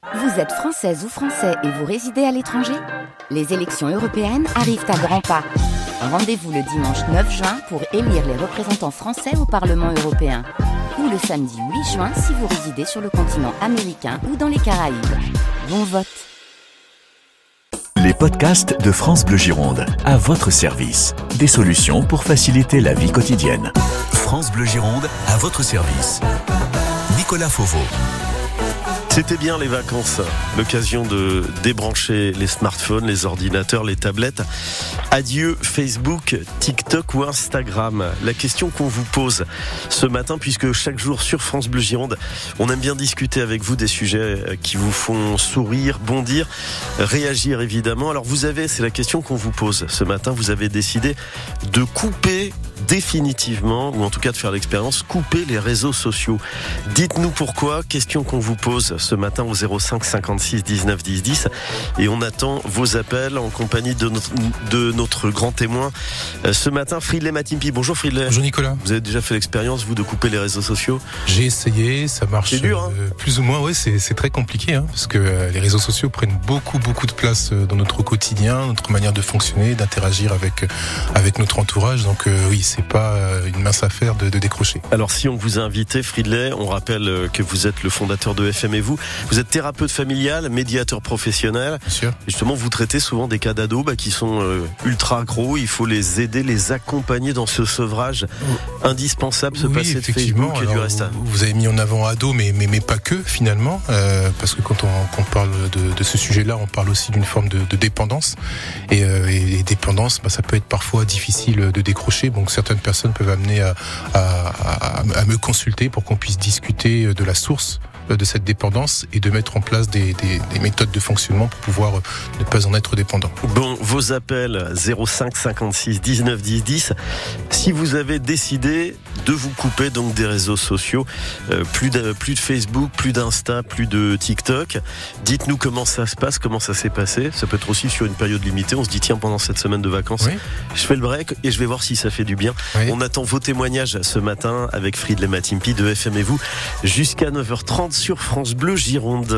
Vous êtes française ou français et vous résidez à l'étranger ? Les élections européennes arrivent à grands pas. Rendez-vous le dimanche 9 juin pour élire les représentants français au Parlement européen. Ou le samedi 8 juin si vous résidez sur le continent américain ou dans les Caraïbes. Bon vote. Les podcasts de France Bleu Gironde, à votre service. Des solutions pour faciliter la vie quotidienne. France Bleu Gironde, à votre service. Nicolas Fauveau. C'était bien les vacances, l'occasion de débrancher les smartphones, les ordinateurs, les tablettes. Adieu Facebook, TikTok ou Instagram. La question qu'on vous pose ce matin, puisque chaque jour sur France Bleu Gironde, on aime bien discuter avec vous des sujets qui vous font sourire, bondir, réagir évidemment. Alors c'est la question qu'on vous pose ce matin. Vous avez décidé de couper définitivement, ou en tout cas de faire l'expérience, couper les réseaux sociaux. Dites-nous pourquoi, question qu'on vous pose ce matin au 05 56 19 10 10, et on attend vos appels en compagnie de notre grand témoin ce matin, Fridley Matimpi. Bonjour Fridley. Bonjour Nicolas. Vous avez déjà fait l'expérience, vous, de couper les réseaux sociaux ? J'ai essayé, ça marche. C'est dur, hein ? Plus ou moins, oui, c'est très compliqué, parce que les réseaux sociaux prennent beaucoup de place dans notre quotidien, notre manière de fonctionner, d'interagir avec notre entourage, donc oui, c'est pas une mince affaire de décrocher. Alors si on vous a invité, Fridley, on rappelle que vous êtes le fondateur de FM et vous êtes thérapeute familial, médiateur professionnel. Bien sûr. Justement, vous traitez souvent des cas d'ados qui sont ultra accros. Il faut les aider, les accompagner dans ce sevrage indispensable, se passer de Facebook et du reste. Vous avez mis en avant ados, mais pas que finalement, parce que quand on parle de ce sujet-là, on parle aussi d'une forme de dépendance. Et dépendance, ça peut être parfois difficile de décrocher. Donc certaines personnes peuvent amener à me consulter pour qu'on puisse discuter de la source de cette dépendance et de mettre en place des méthodes de fonctionnement pour pouvoir ne pas en être dépendant. Bon, vos appels 05 56 19 10 10. Si vous avez décidé de vous couper donc des réseaux sociaux, plus de Facebook, plus d'Insta, plus de TikTok, dites-nous comment ça se passe, comment ça s'est passé. Ça peut être aussi sur une période limitée. On se dit tiens, pendant cette semaine de vacances, je fais le break et je vais voir si ça fait du bien. Oui. On attend vos témoignages ce matin avec Fridley Matimpi de FM et vous jusqu'à 9h30 sur France Bleu Gironde.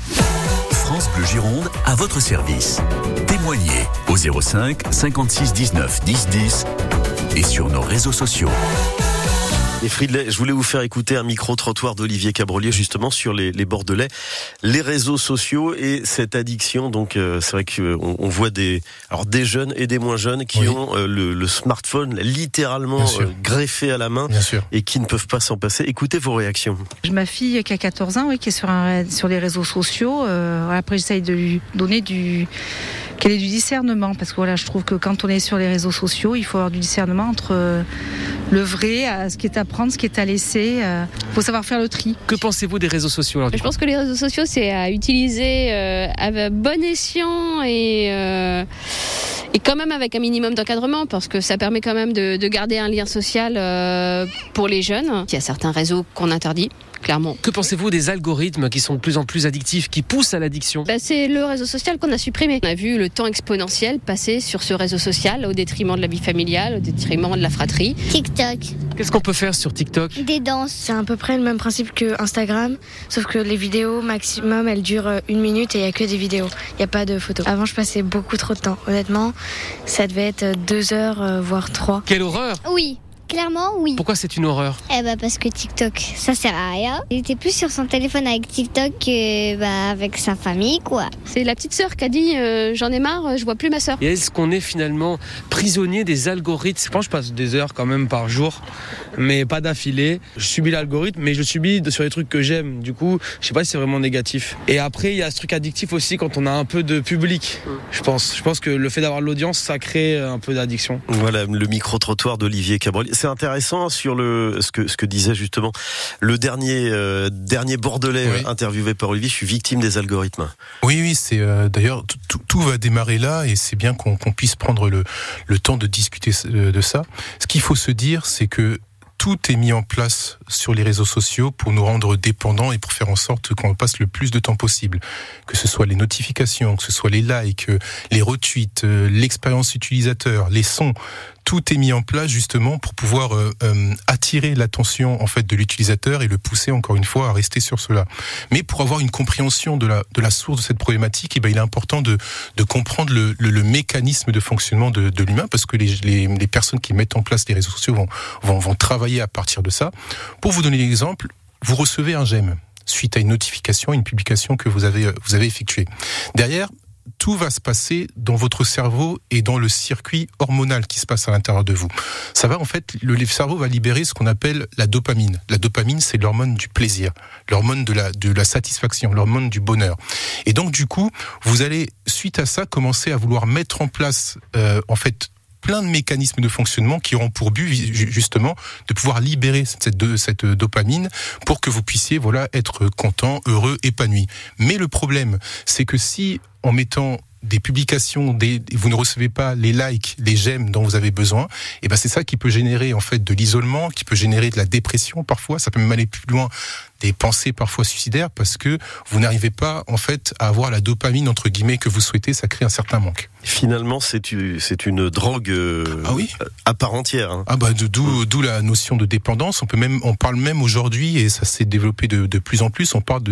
France Bleu Gironde, à votre service. Témoignez au 05 56 19 10 10 et sur nos réseaux sociaux. Et Fridley, je voulais vous faire écouter un micro-trottoir d'Olivier Cabrolier justement sur les Bordelais, les réseaux sociaux et cette addiction. Donc c'est vrai qu'on voit des jeunes et des moins jeunes qui ont le smartphone littéralement greffé à la main et qui ne peuvent pas s'en passer. Écoutez vos réactions. J'ai ma fille qui a 14 ans, qui est sur les réseaux sociaux. Après j'essaye de lui donner qu'elle ait du discernement, parce que je trouve que quand on est sur les réseaux sociaux, il faut avoir du discernement entre le vrai, ce qui est à prendre, ce qui est à laisser. Il faut savoir faire le tri. Que pensez-vous des réseaux sociaux alors ? Je pense que les réseaux sociaux, c'est à utiliser à bon escient et quand même avec un minimum d'encadrement, parce que ça permet quand même de garder un lien social pour les jeunes. Il y a certains réseaux qu'on interdit. Clairement. Que pensez-vous des algorithmes qui sont de plus en plus addictifs, qui poussent à l'addiction ? C'est le réseau social qu'on a supprimé. On a vu le temps exponentiel passer sur ce réseau social au détriment de la vie familiale, au détriment de la fratrie. TikTok. Qu'est-ce qu'on peut faire sur TikTok ? Des danses. C'est à peu près le même principe que Instagram, sauf que les vidéos maximum elles durent 1 minute et il n'y a que des vidéos. Il n'y a pas de photos. Avant je passais beaucoup trop de temps. Honnêtement, ça devait être 2 heures, voire 3. Quelle horreur ! Oui. Clairement, oui. Pourquoi c'est une horreur ? Parce que TikTok, ça sert à rien. Il était plus sur son téléphone avec TikTok avec sa famille, quoi. C'est la petite sœur qui a dit j'en ai marre, je vois plus ma sœur. Et est-ce qu'on est finalement prisonnier des algorithmes ? Je pense que je passe des heures quand même par jour, mais pas d'affilée. Je subis l'algorithme, mais je subis sur les trucs que j'aime. Du coup, je sais pas si c'est vraiment négatif. Et après, il y a ce truc addictif aussi quand on a un peu de public. Je pense que le fait d'avoir l'audience, ça crée un peu d'addiction. Voilà le micro-trottoir d'Olivier Cabrolier. C'est intéressant sur ce que disait justement le dernier Bordelais interviewé par Olivier. Je suis victime des algorithmes. Oui, c'est d'ailleurs tout va démarrer là et c'est bien qu'on puisse prendre le temps de discuter de ça. Ce qu'il faut se dire, c'est que tout est mis en place sur les réseaux sociaux pour nous rendre dépendants et pour faire en sorte qu'on passe le plus de temps possible. Que ce soit les notifications, que ce soit les likes, les retweets, l'expérience utilisateur, les sons, tout est mis en place justement pour pouvoir attirer l'attention en fait de l'utilisateur et le pousser encore une fois à rester sur cela. Mais pour avoir une compréhension de la source de cette problématique, il est important de comprendre le mécanisme de fonctionnement de l'humain, parce que les personnes qui mettent en place les réseaux sociaux vont travailler à partir de ça. Pour vous donner l'exemple, vous recevez un j'aime suite à une notification, une publication que vous avez effectuée. Derrière, tout va se passer dans votre cerveau et dans le circuit hormonal qui se passe à l'intérieur de vous. Ça va, en fait, le cerveau va libérer ce qu'on appelle la dopamine. La dopamine, c'est l'hormone du plaisir, l'hormone de la satisfaction, l'hormone du bonheur. Et donc, du coup, vous allez, suite à ça, commencer à vouloir mettre en place, en fait, plein de mécanismes de fonctionnement qui auront pour but justement de pouvoir libérer cette dopamine pour que vous puissiez être content, heureux, épanoui. Mais le problème, c'est que si en mettant des publications, vous ne recevez pas les likes, les j'aime dont vous avez besoin, et c'est ça qui peut générer en fait de l'isolement, qui peut générer de la dépression parfois, ça peut même aller plus loin, des pensées parfois suicidaires, parce que vous n'arrivez pas en fait à avoir la dopamine entre guillemets que vous souhaitez, ça crée un certain manque. Finalement, c'est une drogue à part entière. Hein. D'où la notion de dépendance. On parle même aujourd'hui, et ça s'est développé de plus en plus, on parle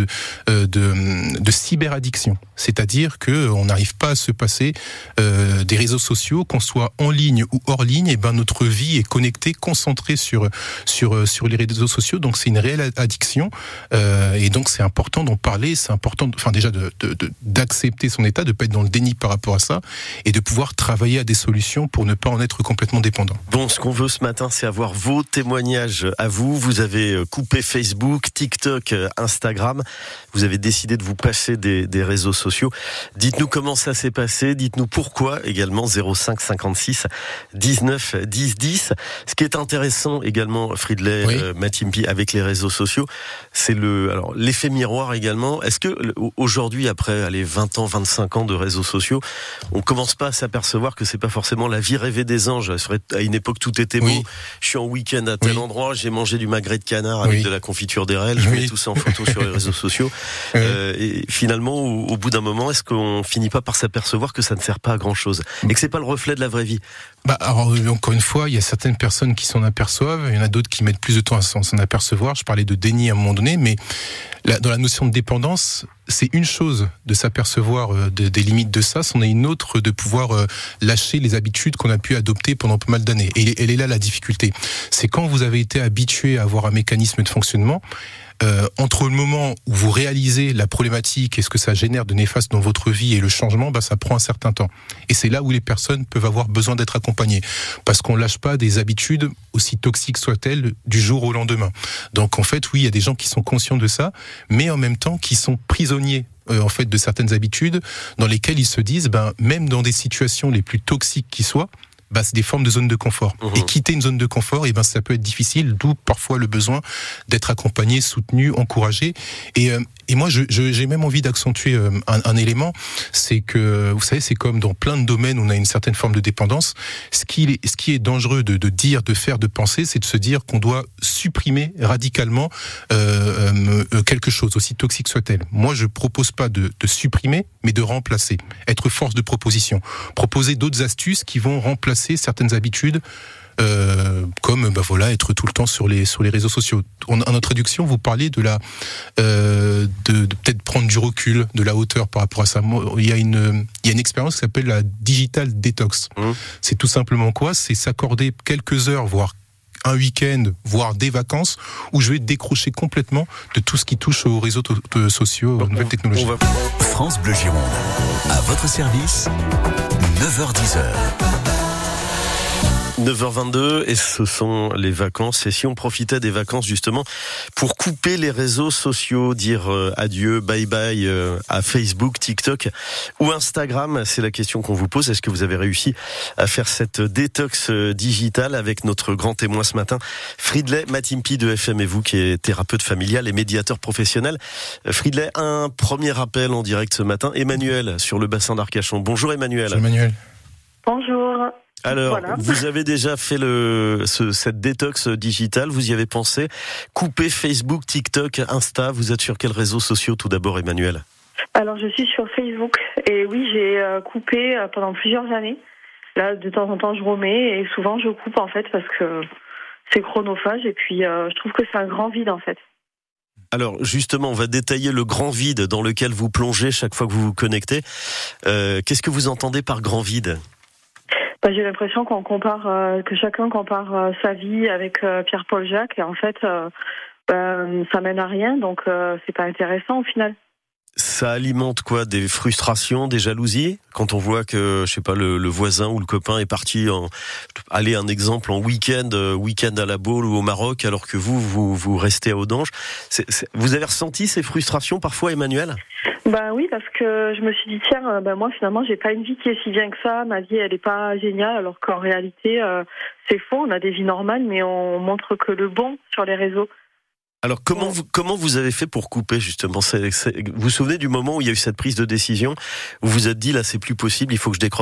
de cyberaddiction. C'est-à-dire que on n'arrive pas à se passer des réseaux sociaux, qu'on soit en ligne ou hors ligne. Et notre vie est connectée, concentrée sur les réseaux sociaux. Donc c'est une réelle addiction. Et donc c'est important d'en parler. C'est important, déjà d'accepter son état, de pas être dans le déni par rapport à ça, et de pouvoir travailler à des solutions pour ne pas en être complètement dépendant. Bon, ce qu'on veut ce matin, c'est avoir vos témoignages à vous. Vous avez coupé Facebook, TikTok, Instagram. Vous avez décidé de vous passer des réseaux sociaux. Dites-nous comment ça s'est passé. Dites-nous pourquoi également. 05 56 19 10 10. Ce qui est intéressant également, Fridley, Matimpi, avec les réseaux sociaux, c'est l'effet miroir également. Est-ce que aujourd'hui, après 20 ans, 25 ans de réseaux sociaux, on commence pas à s'apercevoir que c'est pas forcément la vie rêvée des anges? À une époque, tout était beau. Je suis en week-end à tel endroit, j'ai mangé du magret de canard avec de la confiture d'érel, je mets tout ça en photo sur les réseaux sociaux. Et finalement, au bout d'un moment, est-ce qu'on finit pas par s'apercevoir que ça ne sert pas à grand-chose et que c'est pas le reflet de la vraie vie? Alors, encore une fois, il y a certaines personnes qui s'en aperçoivent, il y en a d'autres qui mettent plus de temps à s'en apercevoir. Je parlais de déni à un moment donné, mais dans la notion de dépendance, c'est une chose de s'apercevoir des limites de ça, c'en est une autre de pouvoir lâcher les habitudes qu'on a pu adopter pendant pas mal d'années. Et elle est là la difficulté. C'est quand vous avez été habitué à avoir un mécanisme de fonctionnement, entre le moment où vous réalisez la problématique et ce que ça génère de néfaste dans votre vie et le changement, ça prend un certain temps. Et c'est là où les personnes peuvent avoir besoin d'être accompagnées. Parce qu'on lâche pas des habitudes, aussi toxiques soient-elles, du jour au lendemain. Donc en fait, oui, il y a des gens qui sont conscients de ça, mais en même temps qui sont prisonniers en fait de certaines habitudes dans lesquelles ils se disent, même dans des situations les plus toxiques qui soient, c'est des formes de zone de confort. Et quitter une zone de confort, ça peut être difficile, d'où parfois le besoin d'être accompagné, soutenu, encouragé. Et moi, j'ai même envie d'accentuer un élément, c'est que, vous savez, c'est comme dans plein de domaines où on a une certaine forme de dépendance. Ce qui est dangereux de dire, de faire, de penser, c'est de se dire qu'on doit supprimer radicalement quelque chose, aussi toxique soit-elle. Moi, je propose pas de supprimer, mais de remplacer. Être force de proposition. Proposer d'autres astuces qui vont remplacer certaines habitudes, comme être tout le temps sur les réseaux sociaux. En introduction, vous parliez de peut-être prendre du recul, de la hauteur par rapport à ça. Il y a une expérience qui s'appelle la digital detox. C'est tout simplement quoi? C'est s'accorder quelques heures, voire un week-end, voire des vacances, où je vais décrocher complètement de tout ce qui touche aux réseaux sociaux, aux nouvelles technologies. France Bleu Gironde, à votre service, 9h-10h. 9h22 et ce sont les vacances. Et si on profitait des vacances justement pour couper les réseaux sociaux, dire adieu, bye bye à Facebook, TikTok ou Instagram, c'est la question qu'on vous pose. Est-ce que vous avez réussi à faire cette détox digitale avec notre grand témoin ce matin, Fridley Matimpi de FM et vous, qui est thérapeute familial et médiateur professionnel. Fridley, un premier appel en direct ce matin. Emmanuel sur le bassin d'Arcachon. Bonjour Emmanuel. Bonjour Emmanuel. Bonjour. Alors, Voilà. vous avez déjà fait cette détox digitale, vous y avez pensé. Couper Facebook, TikTok, Insta, vous êtes sur quels réseaux sociaux tout d'abord, Emmanuel ? Alors, je suis sur Facebook et oui, j'ai coupé pendant plusieurs années. Là, de temps en temps, je remets et souvent, je coupe en fait parce que c'est chronophage et puis je trouve que c'est un grand vide en fait. Alors justement, on va détailler le grand vide dans lequel vous plongez chaque fois que vous vous connectez. Qu'est-ce que vous entendez par grand vide ? J'ai l'impression qu'on compare, que chacun compare sa vie avec Pierre-Paul Jacques et en fait, ça mène à rien, donc c'est pas intéressant au final. Ça alimente quoi ? Des frustrations, des jalousies ? Quand on voit que, je sais pas, le voisin ou le copain est parti allez, un exemple, en week-end à la Baule ou au Maroc, alors que vous restez à Audange. Vous avez ressenti ces frustrations parfois, Emmanuel ? Oui, parce que je me suis dit, tiens, moi finalement, j'ai pas une vie qui est si bien que ça. Ma vie, elle est pas géniale, alors qu'en réalité, c'est faux. On a des vies normales, mais on montre que le bon sur les réseaux. Alors comment vous avez fait pour couper justement ? Vous vous souvenez du moment où il y a eu cette prise de décision où vous vous êtes dit là c'est plus possible, il faut que je décroche ?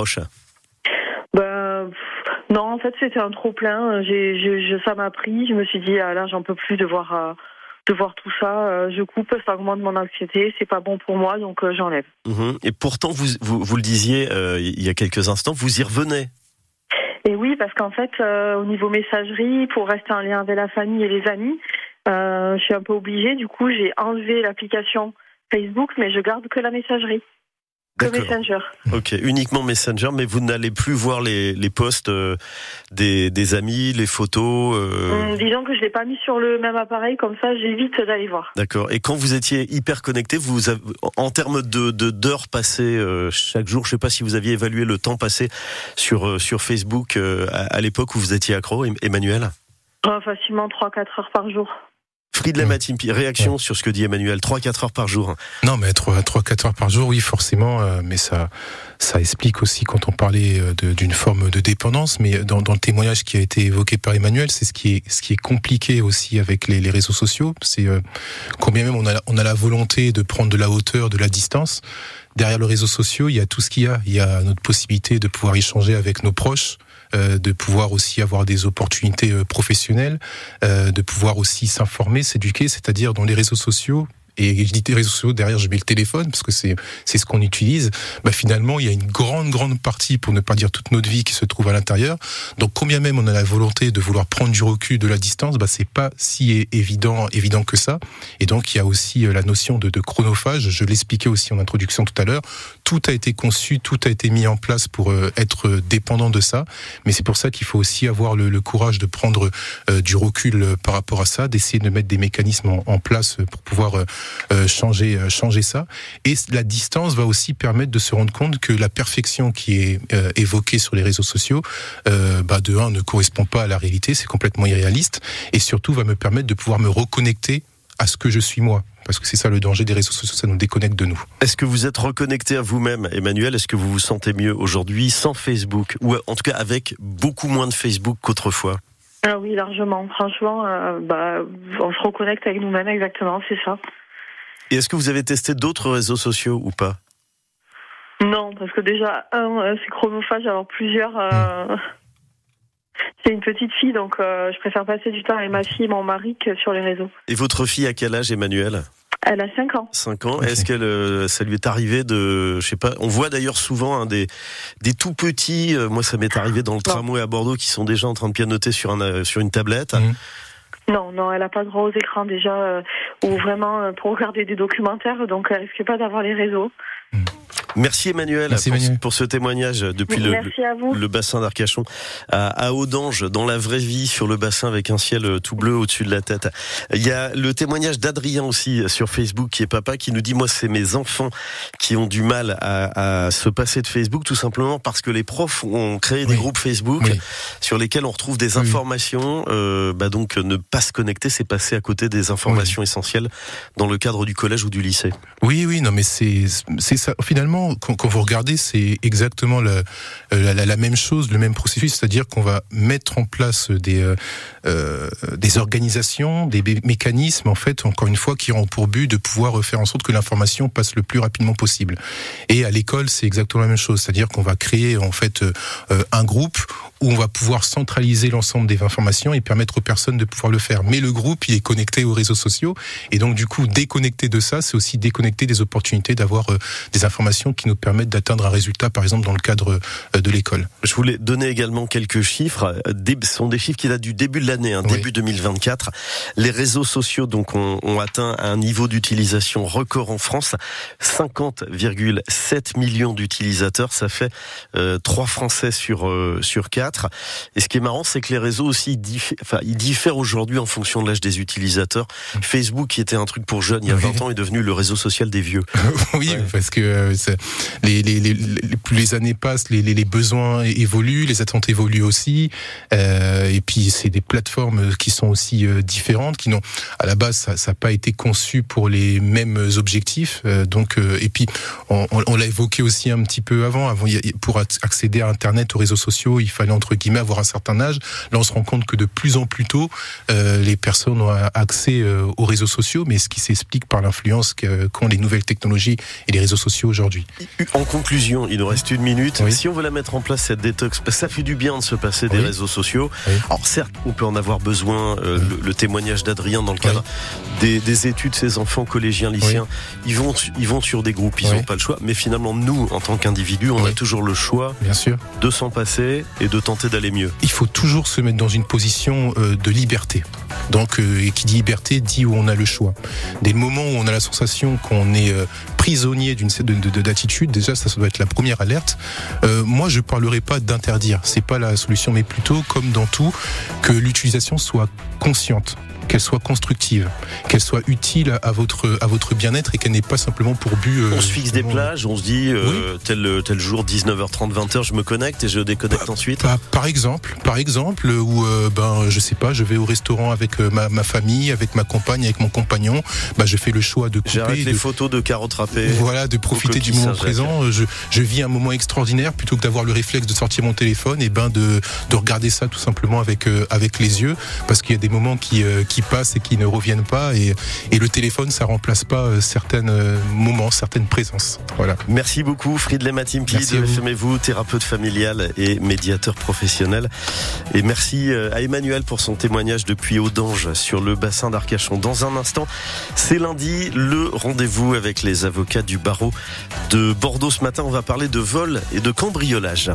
Non, en fait c'était un trop plein. Ça m'a pris. Je me suis dit là j'en peux plus de voir tout ça. Je coupe, ça augmente mon anxiété. C'est pas bon pour moi donc j'enlève. Et pourtant vous le disiez il y a quelques instants, vous y revenez. Et oui, parce qu'en fait au niveau messagerie, pour rester en lien avec la famille et les amis. Je suis un peu obligée, du coup j'ai enlevé l'application Facebook, mais je garde que la messagerie, que Messenger. Ok, uniquement Messenger, mais vous n'allez plus voir les posts des amis, les photos Disons que je l'ai pas mis sur le même appareil, comme ça j'évite d'aller voir. D'accord, et quand vous étiez hyper connecté, en termes d'heures passées chaque jour, je sais pas si vous aviez évalué le temps passé sur Facebook à l'époque où vous étiez accro, Emmanuel ? Facilement 3-4 heures par jour. Friedel Matimpi, réaction sur ce que dit Emmanuel, 3-4 heures par jour. Non, mais 3-4 heures par jour, oui, forcément, mais ça explique aussi quand on parlait d'une forme de dépendance, mais dans le témoignage qui a été évoqué par Emmanuel, c'est ce qui est compliqué aussi avec les réseaux sociaux, c'est combien même on a la volonté de prendre de la hauteur, de la distance. Derrière le réseau social, il y a tout ce qu'il y a. Il y a notre possibilité de pouvoir échanger avec nos proches, de pouvoir aussi avoir des opportunités professionnelles, de pouvoir aussi s'informer, s'éduquer, c'est-à-dire dans les réseaux sociaux. Et je dis les réseaux sociaux, derrière je mets le téléphone, parce que c'est ce qu'on utilise. Finalement, il y a une grande partie, pour ne pas dire toute notre vie, qui se trouve à l'intérieur. Donc, combien même on a la volonté de vouloir prendre du recul, de la distance, c'est pas si évident que ça. Et donc, il y a aussi la notion de chronophage. Je l'expliquais aussi en introduction tout à l'heure. Tout a été conçu, tout a été mis en place pour être dépendant de ça. Mais c'est pour ça qu'il faut aussi avoir le courage de prendre du recul par rapport à ça, d'essayer de mettre des mécanismes en place pour pouvoir changer ça. Et la distance va aussi permettre de se rendre compte que la perfection qui est évoquée sur les réseaux sociaux, de un, ne correspond pas à la réalité, c'est complètement irréaliste, et surtout va me permettre de pouvoir me reconnecter à ce que je suis moi. Parce que c'est ça le danger des réseaux sociaux, ça nous déconnecte de nous. Est-ce que vous êtes reconnecté à vous-même, Emmanuel ? Est-ce que vous vous sentez mieux aujourd'hui sans Facebook ? Ou en tout cas avec beaucoup moins de Facebook qu'autrefois ? Ah oui, largement. Franchement, on se reconnecte avec nous-mêmes, exactement, c'est ça. Et est-ce que vous avez testé d'autres réseaux sociaux ou pas ? Non, parce que déjà, c'est chronophage, alors plusieurs... C'est une petite fille, donc je préfère passer du temps avec ma fille et mon mari que sur les réseaux. Et votre fille à quel âge, Emmanuel ? Elle a 5 ans. 5 ans. Okay. Est-ce que ça lui est arrivé de... Je sais pas, on voit d'ailleurs souvent des tout petits... moi, ça m'est arrivé dans le tramway à Bordeaux qui sont déjà en train de pianoter sur une tablette. Non, elle n'a pas droit aux écrans déjà, ou vraiment pour regarder des documentaires, donc elle risque pas d'avoir les réseaux. Merci Emmanuel, pour ce témoignage depuis le bassin d'Arcachon à Audange, dans la vraie vie, sur le bassin avec un ciel tout bleu au-dessus de la tête. Il y a le témoignage d'Adrien aussi sur Facebook, qui est papa, qui nous dit: moi c'est mes enfants qui ont du mal à se passer de Facebook, tout simplement parce que les profs ont créé des groupes Facebook sur lesquels on retrouve des informations, donc ne pas se connecter, c'est passer à côté des informations essentielles dans le cadre du collège ou du lycée. Oui, non mais c'est ça finalement. finalement, quand vous regardez, c'est exactement la même chose, le même processus, c'est-à-dire qu'on va mettre en place des organisations, des mécanismes, en fait, encore une fois, qui auront pour but de pouvoir faire en sorte que l'information passe le plus rapidement possible. Et à l'école, c'est exactement la même chose, c'est-à-dire qu'on va créer en fait un groupe où on va pouvoir centraliser l'ensemble des informations et permettre aux personnes de pouvoir le faire. Mais le groupe, il est connecté aux réseaux sociaux, et donc du coup, déconnecté de ça, c'est aussi déconnecter des opportunités d'avoir des informations qui nous permettent d'atteindre un résultat, par exemple dans le cadre de l'école. Je voulais donner également quelques chiffres. Ce sont des chiffres qui datent du début de l'année, début 2024. Les réseaux sociaux donc ont atteint un niveau d'utilisation record en France, 50,7 millions d'utilisateurs. Ça fait 3 Français sur 4. Et ce qui est marrant, c'est que les réseaux aussi ils diffèrent aujourd'hui en fonction de l'âge des utilisateurs. Facebook, qui était un truc pour jeunes il y a 20 ans, est devenu le réseau social des vieux. Oui, parce que plus les années passent, les besoins évoluent, les attentes évoluent aussi. Et puis c'est des plateformes qui sont aussi différentes, qui n'ont à la base ça n'a pas été conçu pour les mêmes objectifs. Et puis on l'a évoqué aussi un petit peu avant. Pour accéder à Internet, aux réseaux sociaux, il fallait entre guillemets avoir un certain âge. Là, on se rend compte que de plus en plus tôt, les personnes ont accès aux réseaux sociaux, mais ce qui s'explique par l'influence qu'ont les nouvelles technologies et les réseaux sociaux aujourd'hui. En conclusion, il nous reste 1 minute. Oui. Si on veut la mettre en place, cette détox, ça fait du bien de se passer des réseaux sociaux. Oui. Alors certes, on peut en avoir besoin. Le témoignage d'Adrien dans le cadre des études, ses enfants collégiens, lycéens, ils vont sur des groupes, ils n'ont pas le choix. Mais finalement, nous, en tant qu'individus, on a toujours le choix, bien sûr, de s'en passer et de tenter d'aller mieux. Il faut toujours se mettre dans une position de liberté. Donc, et qui dit liberté dit où on a le choix. Dès le moment où on a la sensation qu'on est prisonnier d'attitude, déjà ça doit être la première alerte. Moi, je parlerai pas d'interdire, c'est pas la solution, mais plutôt, comme dans tout, que l'utilisation soit consciente, qu'elle soit constructive, qu'elle soit utile à votre bien-être et qu'elle n'ait pas simplement pour but... on se fixe des plages, on se dit tel jour, 19h30, 20h, je me connecte et je déconnecte ensuite. Par exemple, où je sais pas, je vais au restaurant avec ma famille, avec ma compagne, avec mon compagnon, je fais le choix de couper... J'arrête les photos de carottes râpées. Voilà, de profiter du moment présent. Je vis un moment extraordinaire plutôt que d'avoir le réflexe de sortir mon téléphone et de regarder ça tout simplement avec les yeux, parce qu'il y a des moments qui passent et qui ne reviennent pas, et le téléphone, ça remplace pas certains moments, certaines présences. Voilà. Merci beaucoup Fridley Matimpi de FMEVOO, thérapeute familial et médiateur professionnel. Et merci à Emmanuel pour son témoignage depuis Audange sur le bassin d'Arcachon. Dans un instant, c'est lundi, le rendez-vous avec les avocats du barreau de Bordeaux. Ce matin, on va parler de vol et de cambriolage.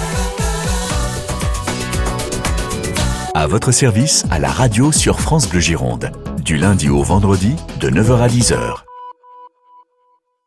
À votre service, à la radio sur France Bleu Gironde. Du lundi au vendredi, de 9h à 10h.